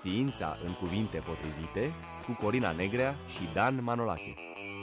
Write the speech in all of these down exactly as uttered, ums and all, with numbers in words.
Știința în cuvinte potrivite cu Corina Negrea și Dan Manolache.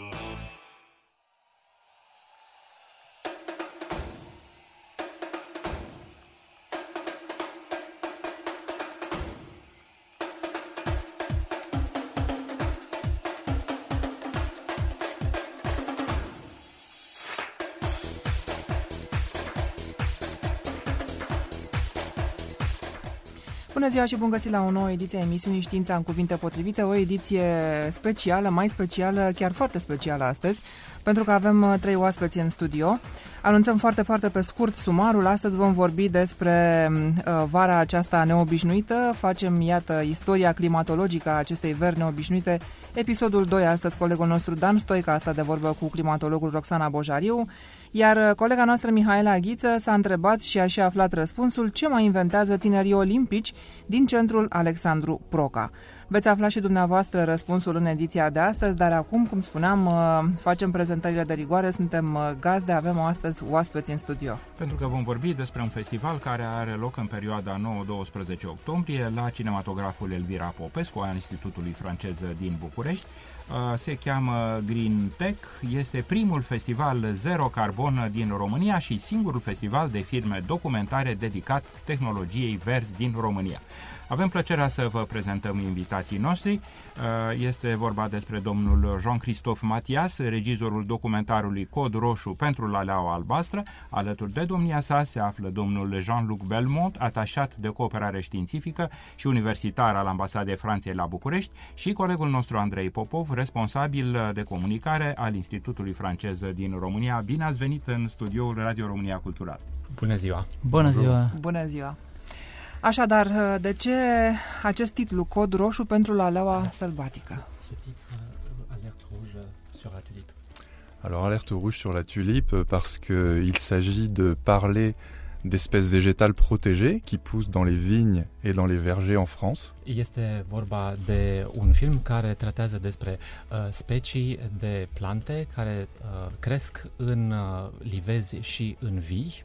Bună ziua și bun găsit la o nouă ediție a emisiunii Știința în cuvinte potrivite, o ediție specială, mai specială, chiar foarte specială astăzi, pentru că avem trei oaspeți în studio. Anunțăm foarte, foarte pe scurt sumarul. Astăzi vom vorbi despre uh, vara aceasta neobișnuită. Facem, iată, istoria climatologică a acestei veri neobișnuite. Episodul doi, astăzi colegul nostru Dan Stoica a stat de vorbă cu climatologul Roxana Bojariu, iar colega noastră Mihaela Ghiță s-a întrebat și a și aflat răspunsul: ce mai inventează tinerii olimpici din centrul Alexandru Proca. Veți afla și dumneavoastră răspunsul în ediția de astăzi, dar acum, cum spuneam, facem prezentările de rigoare, suntem gazde, avem astăzi oaspeți în studio. Pentru că vom vorbi despre un festival care are loc în perioada nouă-doisprezece octombrie la cinematograful Elvira Popescu a Institutului Francez din București. Se cheamă Green Tech, este primul festival zero carbon din România și singurul festival de filme documentare dedicat tehnologiei verzi din România. Avem plăcerea să vă prezentăm invitații noștri. Este vorba despre domnul Jean-Christophe Mathias, regizorul documentarului Cod Roșu pentru Laleaua Albastră. Alături de domnia sa se află domnul Jean-Luc Belmont, atașat de cooperare științifică și universitar al Ambasadei Franței la București, și colegul nostru Andrei Popov, responsabil de comunicare al Institutului Francez din România. Bine ați venit în studioul Radio România Cultural. Bună ziua! Bună ziua! Bună ziua! Așadar, de ce acest titlu, Cod Roșu pentru Laleaua Sălbatică? Alors, alerte rouge sur la tulipe parce qu'il s'agit de parler d'espèces végétales protégées qui poussent dans les vignes et dans les vergers en France. Este vorba de un film care tratează despre uh, specii de plante care uh, cresc în uh, livezi și în vii.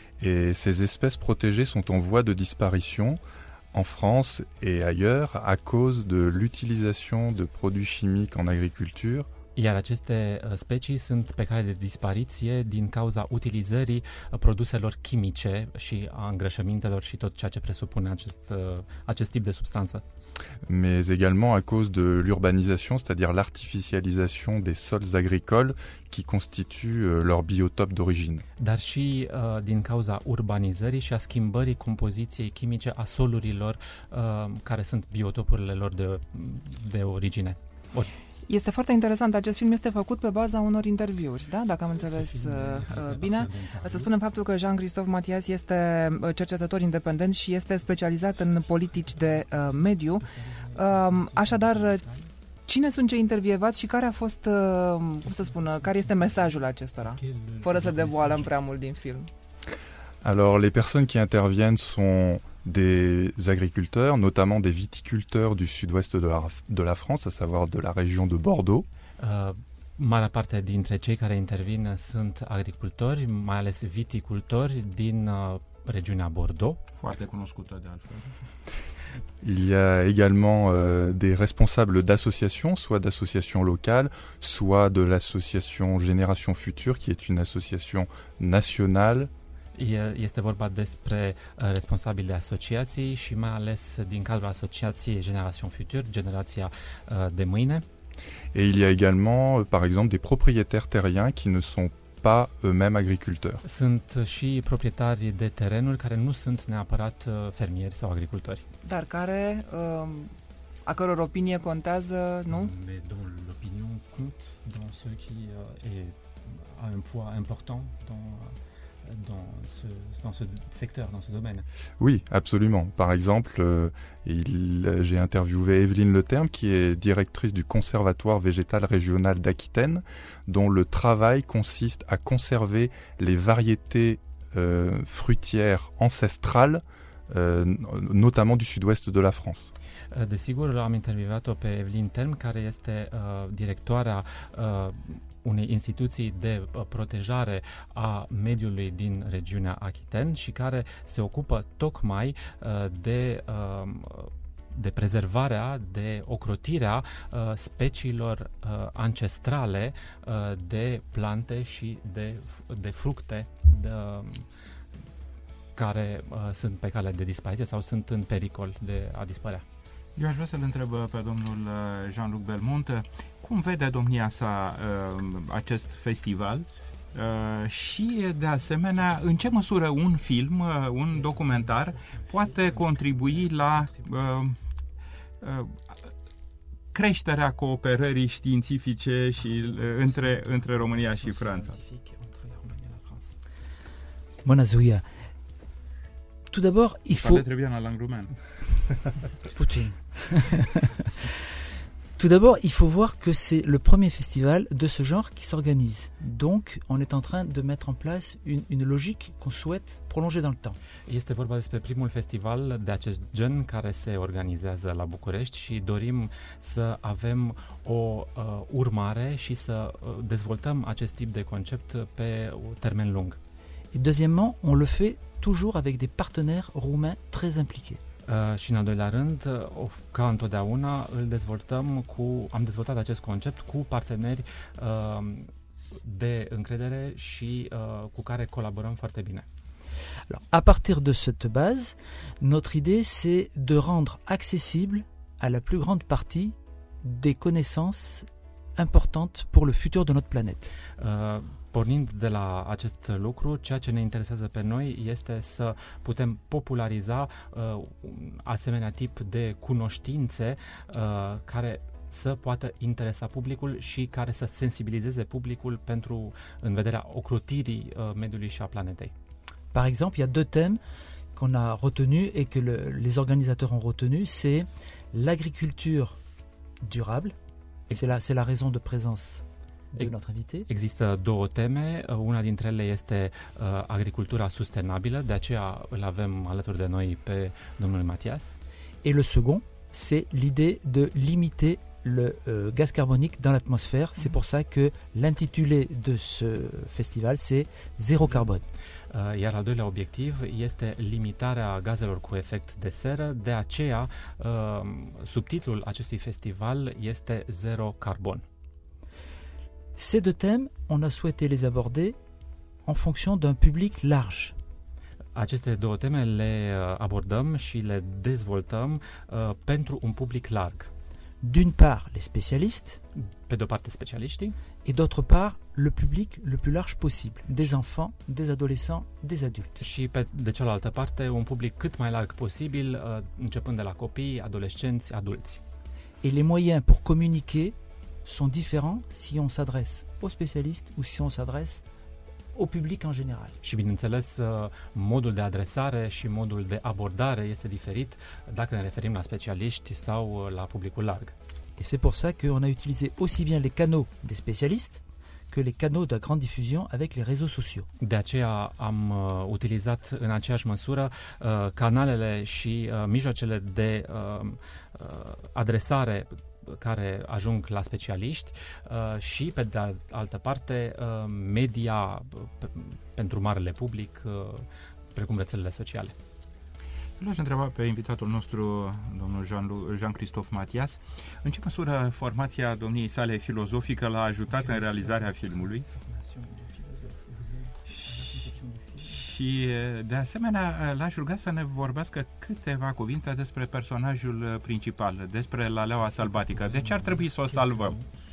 Et ces espèces protégées sont en voie de disparition en France et ailleurs à cause de l'utilisation de produits chimiques en agriculture. Iar aceste specii sunt pe cale de dispariție din cauza utilizării produselor chimice și a îngrășămintelor și tot ceea ce presupune acest, acest tip de substanță. Mais également à cause de l'urbanisation, c'est-à-dire l'artificialisation des sols agricoles qui constituent leur biotope d'origine. Dar și uh, din cauza urbanizării și a schimbării compoziției chimice a solurilor uh, care sunt biotopurile lor de, de origine. Or- Este foarte interesant, acest film este făcut pe baza unor interviuri, da? Dacă am înțeles uh, bine. Să spunem faptul că Jean-Christophe Mathias este cercetător independent și este specializat în politici de uh, mediu. Uh, așadar, cine sunt cei intervievați și care a fost, uh, cum să spun, care este mesajul acestora, fără să devoalăm prea mult din film? Alors, les personnes qui interviennent sont des agriculteurs, notamment des viticulteurs du sud-ouest de la, de la France, à savoir de la région de Bordeaux. Uh, marea parte dintre cei care intervin sunt agricultori, mai ales viticultori din uh, regiunea Bordeaux. Foarte cunoscută de altfel. Il y a également euh, des responsables d'associations, soit d'associations locales, soit de l'association Génération Future, qui est une association nationale. Este vorba despre uh, responsabili de asociații și mai ales din cadrul asociației Génération Future, generația uh, de mâine. Et il y a également, par exemple, des propriétaires terriens qui ne sont pas eux-mêmes agriculteurs. Sunt și proprietari de terenuri care nu sunt neapărat uh, fermieri sau agricultori. Dar care, uh, a căror opinie contează, nu? Mais dont l'opinion compte dans ce qui uh, est, a un poids important dans Dans ce, dans ce secteur, dans ce domaine. Oui, absolument. Par exemple, euh, il, j'ai interviewé Evelyne Leterme, qui est directrice du Conservatoire végétal régional d'Aquitaine, dont le travail consiste à conserver les variétés euh, fruitières ancestrales, euh, notamment du sud-ouest de la France. Desigur, am intervievat-o pe Evelyn Term, care este uh, directoarea uh, unei instituții de protejare a mediului din regiunea Aquitaine și care se ocupă tocmai uh, de uh, de prezervarea, de ocrotirea uh, speciilor uh, ancestrale uh, de plante și de, de fructe de, uh, care uh, sunt pe cale de dispariție sau sunt în pericol de a dispărea. Eu aș vrea să-l întreb pe domnul Jean-Luc Belmont cum vede domnia sa uh, acest festival uh, și, de asemenea, în ce măsură un film, uh, un documentar, poate contribui la uh, uh, creșterea cooperării științifice și uh, între, între România și Franța. Bună ziua! Tout d'abord, il faut... très bien la langue roumaine. Poutine. Tout d'abord, il faut voir que c'est le premier festival de ce genre qui s'organise. Donc, on est en train de mettre en place une, une logique qu'on souhaite prolonger dans le temps. Este vorba despre primul festival de acest gen care se organizează la București și dorim să avem o uh, urmare și să uh, dezvoltăm acest tip de concept pe termen lung. Et deuxièmement, on le fait toujours avec des partenaires roumains très impliqués. Uh, și în al doilea rând, uh, ca întotdeauna, îl dezvoltăm cu, am dezvoltat acest concept cu parteneri uh, de încredere și uh, cu care colaborăm foarte bine. Alors, à partir de cette base, notre idée c'est de rendre accessible à la plus grande partie des connaissances importantes pour le futur de notre planète. Uh, Pornind de la acest lucru, ceea ce ne interesează pe noi este să putem populariza uh, asemenea tip de cunoștințe uh, care să poată interesa publicul și care să sensibilizeze publicul pentru în vederea ocrotirii uh, mediului și a planetei. Par exemple, il y a deux thèmes qu'on a retenus et que le, les organisateurs ont retenus, c'est l'agriculture durable, c'est la, c'est la raison de présence de notre invité. Există două teme, una dintre ele este uh, agricultura sustenabilă, de aceea îl avem alături de noi pe domnul Mathias. Et le second, c'est l'idée de limiter le euh, gaz carbonique dans l'atmosphère. C'est pour ça que l'intitulé de ce festival, c'est Zéro carbone. Uh, iar al doilea obiectiv este limitarea gazelor cu efect de seră, de aceea uh, subtitlul acestui festival este Zero carbon. Ces deux thèmes, on a souhaité les aborder en fonction d'un public large. Aceste două teme le abordăm și le dezvoltăm uh, pentru un public larg. D'une part, les spécialistes, pe de o parte specialiștii, et d'autre part, le public le plus large possible, des enfants, des adolescents, des adultes. Și pe de cealaltă parte, un public cât mai larg posibil, uh, începând de la copii, adolescenți, adulți. Et les moyens pour communiquer sont différents si on s'adresse aux spécialistes ou si on s'adresse au public en général. Și bineînțeles, modul de adresare și modul de abordare este diferit dacă ne referim la specialiști sau la publicul larg. Et c'est pour ça qu'on a utilisé aussi bien les canaux des spécialistes que les canaux de grande diffusion avec les réseaux sociaux. De aceea am uh, utilizat în aceeași măsură uh, canalele și uh, mijloacele de uh, uh, adresare care ajung la specialiști uh, și, pe de altă parte, uh, media p- pentru marele public, uh, precum rețelele sociale. L-aș întreba pe invitatul nostru, domnul Jean- Jean-Christophe Mathias, în ce măsură formația domniei sale filozofică l-a ajutat în realizarea filmului? Și, de asemenea, l-aș ruga să ne vorbească câteva cuvinte despre personajul principal, despre Laleaua sălbatică. De ce ar trebui să o salvăm?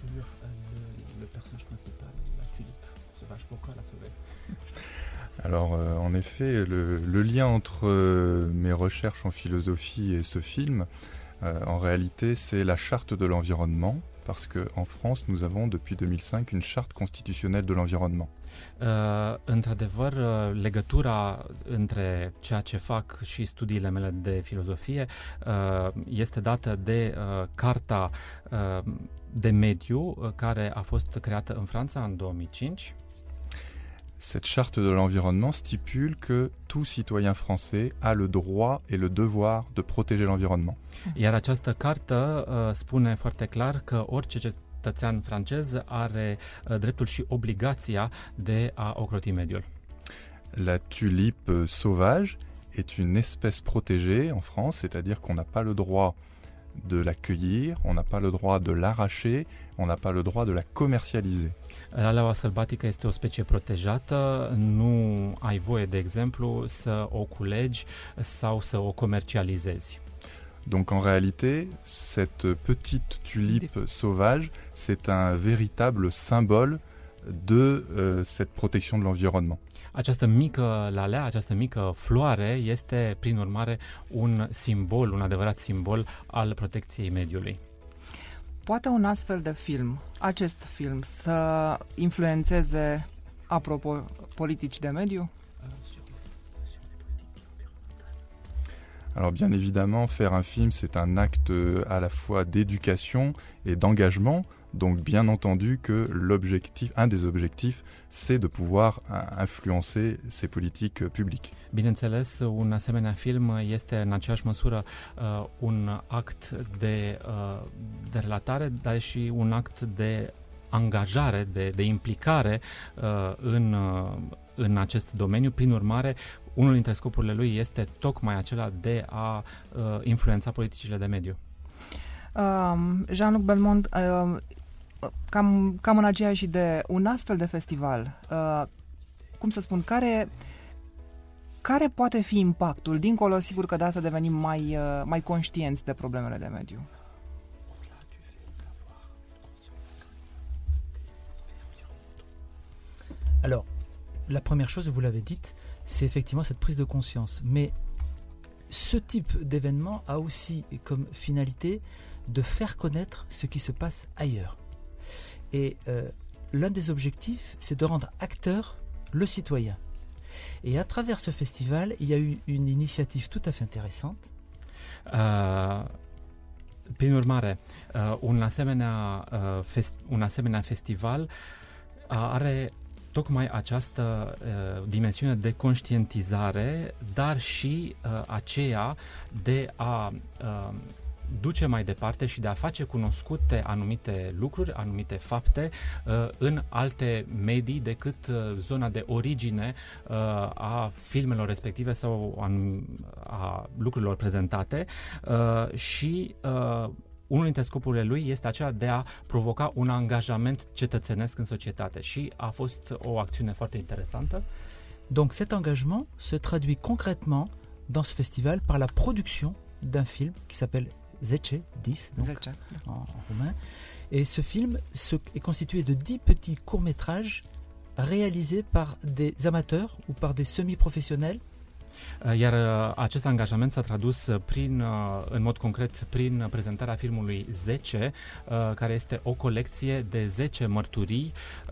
Alors, euh, en effet, le, le lien entre euh, mes recherches en philosophie et ce film, euh, en réalité, c'est la charte de l'environnement, parce qu'en France, nous avons depuis deux mille cinq une charte constitutionnelle de l'environnement. Uh, într-adevăr, uh, legătura între ceea ce fac și studiile mele de filozofie uh, este dată de uh, Carta uh, de Mediu, uh, care a fost creată în Franța în două mii cinci. Cette charte de l'environnement stipule que tout citoyen français a le droit et le devoir de protéger l'environnement. Iar această cartă uh, spune foarte clar că orice cetățean francez are uh, dreptul și obligația de a ocroti mediul. La tulipe sauvage est une espèce protégée en France, c'est-à-dire qu'on n'a pas le droit de la cueillir, on n'a pas le droit de l'arracher, on n'a pas le droit de la commercialiser. Laleaua sălbatică este o specie protejată, nu ai voie, de exemplu, să o culegi sau să o comercializezi. Donc en réalité, cette petite tulipe sauvage, c'est un véritable symbole de euh, cette protection de l'environnement. Această mică lalea, această mică floare este, prin urmare, un simbol, un adevărat simbol al protecției mediului. Poate un astfel de film, acest film, să influențeze, apropo, politici de mediu? Alors bien évidemment, faire un film, c'est un acte à la fois d'éducation et d'engagement. Donc bien entendu que l'objectif, un des objectifs, c'est de pouvoir influencer ces politiques publiques. Bineînțeles, un asemenea film este în aceeași măsură uh, un act de, uh, de relatare, dar și un act de angajare, de, de implicare uh, în, uh, în acest domeniu. Prin urmare, unul dintre scopurile lui este tocmai acela de a uh, influența politicile de mediu. Uh, Jean-Luc Belmont, uh, cam, cam în aceeași idee, un astfel de festival, uh, cum să spun, care, care poate fi impactul, dincolo, sigur că de asta devenim mai, uh, mai conștienți de problemele de mediu? Alors, la première chose, vous l'avez dit, c'est effectivement cette prise de conscience. Mais ce type d'événement a aussi comme finalité de faire connaître ce qui se passe ailleurs. Et euh, l'un des objectifs, c'est de rendre acteur le citoyen. Et à travers ce festival, il y a eu une initiative tout à fait intéressante. Uh, prin urmare, uh, un, asemenea, uh, fest- un asemenea festival are tocmai această uh, dimensiune de conștientizare, dar și uh, aceea de a uh, duce mai departe și de a face cunoscute anumite lucruri, anumite fapte uh, în alte medii decât uh, zona de origine uh, a filmelor respective sau a, a lucrurilor prezentate uh, și uh, unul dintre scopurile lui este acela de a provoca un angajament cetățenesc în societate și a fost o acțiune foarte interesantă. Donc cet engagement se traduit concrètement dans ce festival par la production d'un film qui s'appelle zece, dix, donc, zece. En, en roumain. Et ce film se, est constitué de dix petits courts-métrages réalisés par des amateurs ou par des semi-professionnels. Iar acest angajament s-a tradus prin, în mod concret prin prezentarea filmului zece, care este o colecție de zece mărturii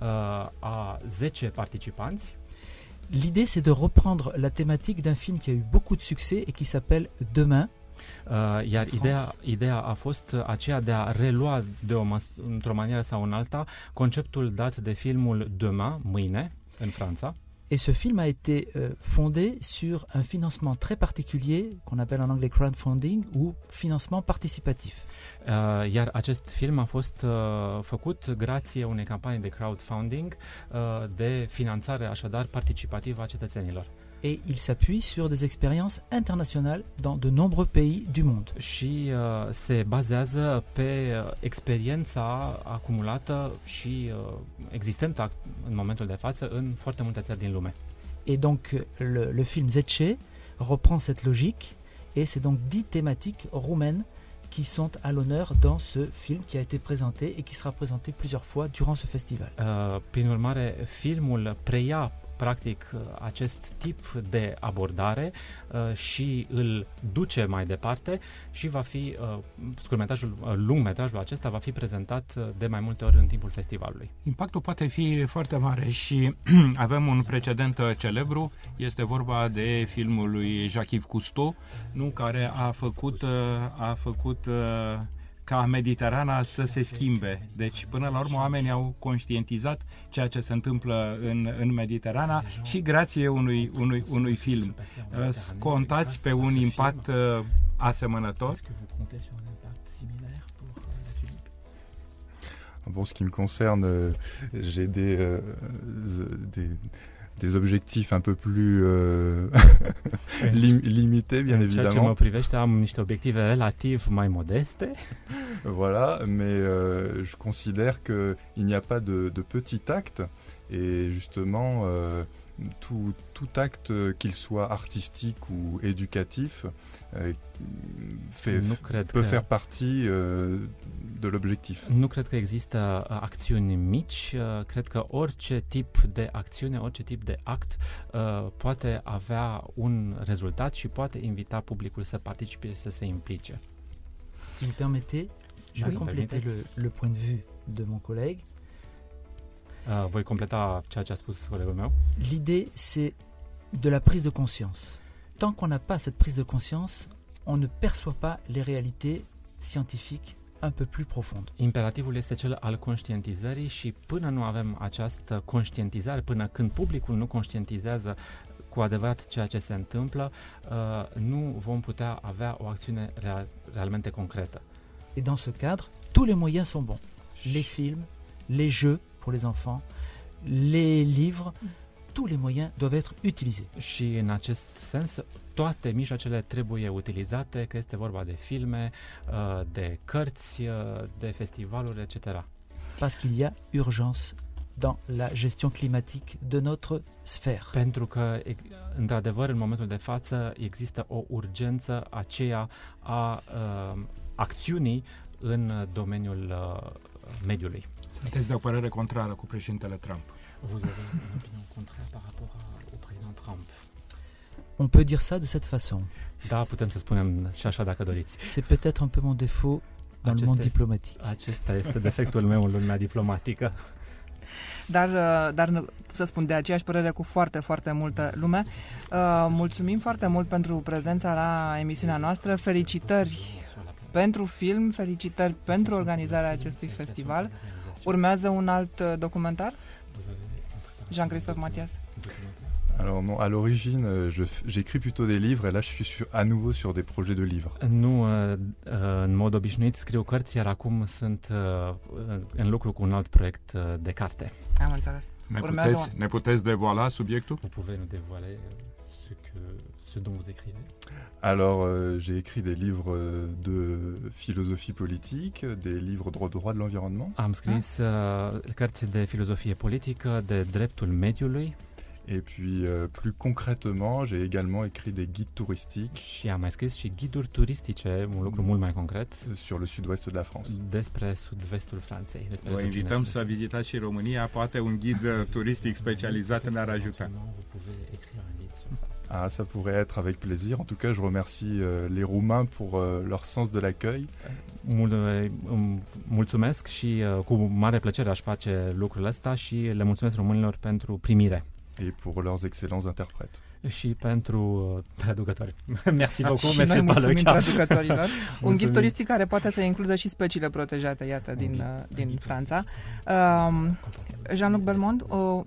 a zece participanți. L'idée, c'est de reprendre la thématique d'un film qui a eu beaucoup de succès et qui s'appelle Demain. Uh, iar ideea, ideea a fost aceea de a relua de o măs- într-o manieră sau în alta conceptul dat de filmul Demain, Mâine, în Franța. Et ce film a été euh, fondé sur un financement très particulier qu'on appelle en anglais crowdfunding ou financement participatif. Uh, iar acest film a fost uh, făcut grație unei campanii de crowdfunding, uh, de finanțare așadar participativă a cetățenilor. Et il s'appuie sur des expériences internationales dans de nombreux pays du monde. Și uh, se bazează pe uh, experiența acumulată și uh, existentă în momentul de față în foarte multe țări din lume. Et donc le, le film zece reprend cette logique et c'est donc dix thématiques roumaines qui sont à l'honneur dans ce film qui a été présenté et qui sera présenté plusieurs fois durant ce festival. Uh, prin urmare, filmul preia practic acest tip de abordare uh, și îl duce mai departe și va fi uh, scurtmetrajul, uh, lungmetrajul acesta va fi prezentat uh, de mai multe ori în timpul festivalului. Impactul poate fi foarte mare și avem un precedent celebru, este vorba de filmul lui Jacques Cousteau, nu, care a făcut uh, a făcut uh, ca Mediterana să se schimbe. Deci, până la urmă, oamenii au conștientizat ceea ce se întâmplă în, în Mediterana și grație unui, unui, unui film. Contați pe un impact asemănător? Bon, ce qui me concerne, j'ai des, euh, des des objectifs un peu plus euh, lim- limités, bien În ceea ce évidemment. mă privește, am niște obiective relativ mai modeste. Voilà, mais euh, je considère qu'il n'y a pas de, de petit acte, et justement, euh, tout, tout acte, qu'il soit artistique ou éducatif, euh, fait, Nu cred peut că- faire partie euh, de l'objectif. Nu cred că există uh, acțiuni mici, uh, cred că orice tip de acțiune, orice tip de act uh, poate avea un rezultat și poate invita publicul să participe și să se implice. Si vous permettez, je vais Oui. compléter le, le point de vue de mon collègue. Uh, voi completa ceea ce a spus colegul meu. L'idée, c'est de la prise de conscience. Tant qu'on n'a pas cette prise de conscience, on ne perçoit pas les réalités scientifiques un peu plus profondes. Imperativul este cel al conștientizării și până nu avem această conștientizare, până când publicul nu conștientizează cu adevărat ceea ce se întâmplă, uh, nu vom putea avea o acțiune rea- realmente concretă. Et dans ce cadre, tous les moyens sont bons. Les films, les jeux pour les enfants, les livres, tous les moyens doivent être utilisés. Și în acest sens, toate mijloacele trebuie utilizate, că este vorba de filme, uh, de cărți, uh, de festivaluri, et cetera. Parce qu'il y a urgence dans la gestion climatique de notre sphère. Pentru că, e- într-adevăr, în momentul de față există o urgență aceea a uh, acțiunii în domeniul uh, mediului. Sunteți de o părere contrară cu președintele Trump? Vous avez une opinion contraire par rapport à- au président Trump? On peut dire ça de cette façon. Da, putem să spunem și așa dacă doriți. C'est peut-être un peu mon défaut dans le Acesta monde este- diplomatique. Acesta este defectul meu în lumea diplomatică. Dar, uh, dar nu- să spun, de aceeași părere cu foarte, foarte multă lume. Uh, mulțumim foarte mult pentru prezența la emisiunea noastră. Felicitări pentru film, felicitări pentru organizarea acestui festival. Urmează un alt uh, documentar? Jean-Christophe Mathias. Alors non, à l'origine, euh, je f- j'écris plutôt des livres, et là je suis sur- à nouveau sur des projets de livres. Nu, uh, uh, în mod obișnuit scriu cărți, iar acum sunt uh, în lucru cu un alt proiect uh, de carte. Am înțeles. Ne Urmează puteți, ne puteți devoala subiectul? Vous pouvez nous dévoiler ce, que, ce dont vous écrivez? Alors euh, j'ai écrit des livres euh, de philosophie politique, des livres de droit de l'environnement, Am scris uh, cărți de filozofie politică, de dreptul mediului et puis euh, plus concrètement, j'ai également écrit des guides touristiques și am mai scris și ghiduri turistice, un lucru mult mai concret, sur le sud-ouest de la France. despre sud-vestul Franței. Despre Vă regiunea invităm sud. să vizitați și România, poate un ghid uh, turistic specializat ne-ar ajuta. Vous pouvez écrire un guide sur ça. Ah, ça pourrait être avec plaisir. En tout cas, je remercie euh, les Roumains pour euh, leur sens de l'accueil. Mul, îmi mulțumesc și uh, cu mare plăcere aș face lucrul ăsta și le mulțumesc românilor pentru primire Et pour leurs excellents interprètes. și pentru uh, traducători. Merci beaucoup, Și noi merci mulțumim Paolo. traducătorilor. Un ghid Mulțumim. turistic care poate să includă și speciile protejate, iată, din, uh, din Franța. Um, Jean-Luc Belmond, o,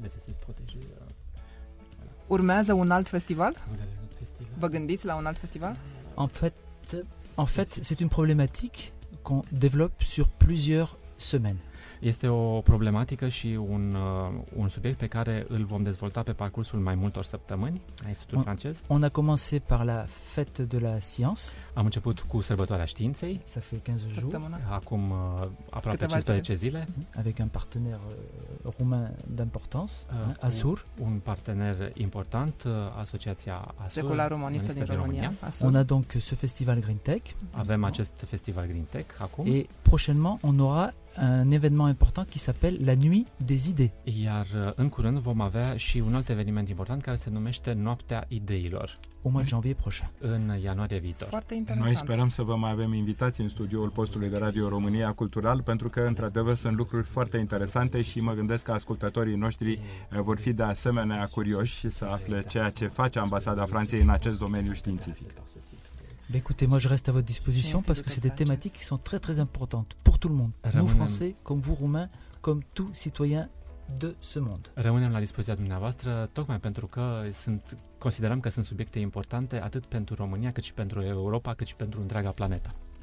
urmează un alt festival? Vă gândiți la un alt festival? En fait, en fait, c'est une problématique qu'on développe sur plusieurs semaines. Este o problematică și un, uh, un subiect pe care îl vom dezvolta pe parcursul mai multor săptămâni la Institutul On- francez. On a commencé par la fête de la science, Am început cu sărbătoarea științei, ça fait quinze jours, Săptămâna? acum uh, aproape Câteva cincisprezece zile, avec un partenaire euh, roumain d'importance, Ah, hein, Assur. un partener important, uh, Asociația ASUR, Secular Romanistă din România. Asur. On a donc ce festival Green Tech. Avem acest festival Green Tech acum. Et prochainement, on aura un événement important qui s'appelle la Nuit des idées. Iar uh, în curând vom avea și un alt eveniment important care se numește Noaptea Ideilor, Au mois de janvier prochain. în ianuarie viitor. Foarte Noi interesant. sperăm să vă mai avem invitați în studioul postului de Radio România Cultural, pentru că, într-adevăr, sunt lucruri foarte interesante și mă gândesc că ascultătorii noștri eh, vor fi de asemenea curioși și să afle ceea ce face Ambasada Franței în acest domeniu științific. Ben écoutez, moi je reste à votre disposition Merci parce que de c'est votre des thématiques qui sont très très importantes pour tout le monde. Nous Rămânem- Français, comme vous Roumains, comme tout citoyen de ce monde. Rămânem la dispoziția dumneavoastră tocmai pentru că sunt, considerăm că sunt subiecte importante atât pentru România cât și pentru Europa cât și pentru întreaga planetă.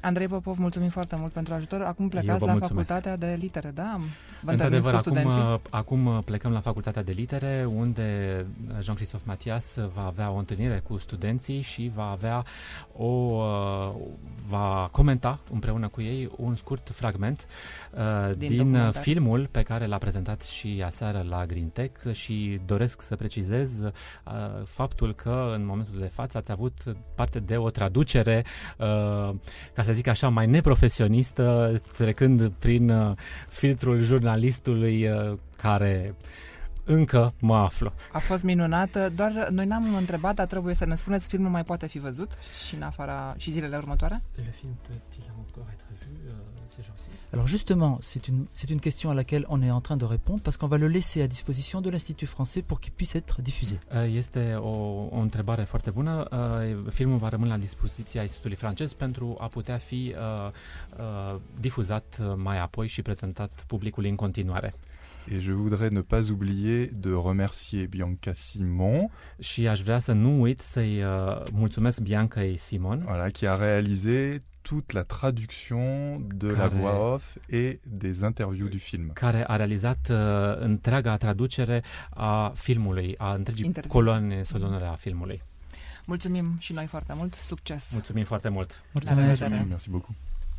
Andrei Popov, mulțumim foarte mult pentru ajutor. Acum plecați la mulțumesc. Facultatea de Litere, da? Vă Într-adevăr, cu acum, studenții? acum plecăm la Facultatea de Litere, unde Jean-Christophe Mathias va avea o întâlnire cu studenții și va avea o va comenta împreună cu ei un scurt fragment uh, din, din filmul pe care l-a prezentat și aseară la Green Tech și doresc să precizez uh, faptul că în momentul de față ați avut parte de o traducere, uh, ca să zic așa, mai neprofesionistă, trecând prin uh, filtrul jurnalistului uh, care încă mă aflu. A fost minunată, doar noi n-am întrebat, dar trebuie să ne spuneți, filmul mai poate fi văzut și în afara și zilele următoare? Le film peut-il encore être vu, euh, ces jours-ci? Alors justement, c'est une, c'est une question à laquelle on est en train de répondre parce qu'on va le laisser à disposition de l'Institut français pour qu'il puisse être diffusé. Este o, o întrebare foarte bună. Filmul va rămâne la dispoziția Institutului francez pentru a putea fi uh, uh, difuzat mai apoi și prezentat publicului în continuare. Et je voudrais ne pas oublier de remercier Bianca Simon. Și aș vrea să nu uit să-i uh, mulțumesc Biancăi Simon. Voilà, qui a réalisé toute la traduction de care, la voix off et des interviews du film. Care a realizat uh, întreaga traducere a filmului, a întregii Interview. coloane sonore a filmului. Mulțumim și noi foarte mult, succes! Mulțumim foarte mult! Mulțumesc! Merci beaucoup!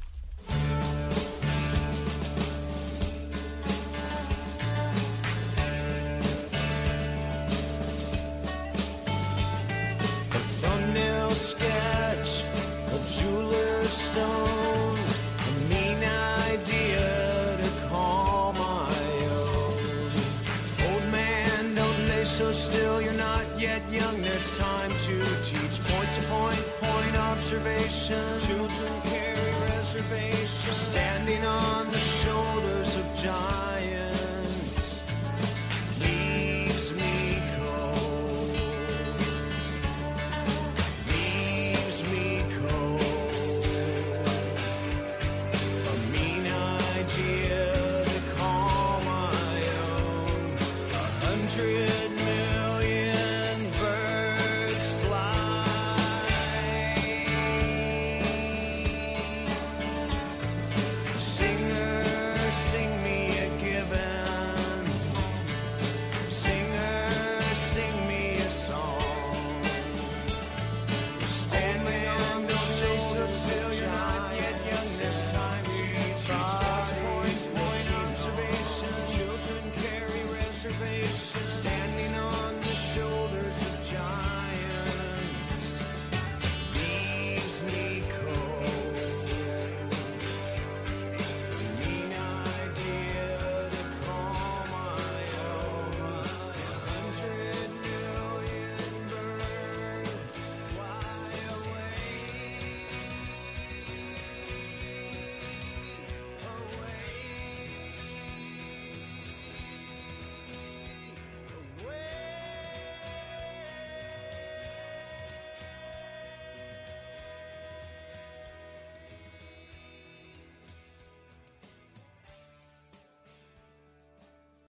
So still, you're not yet young, there's time to teach point to point, point observation.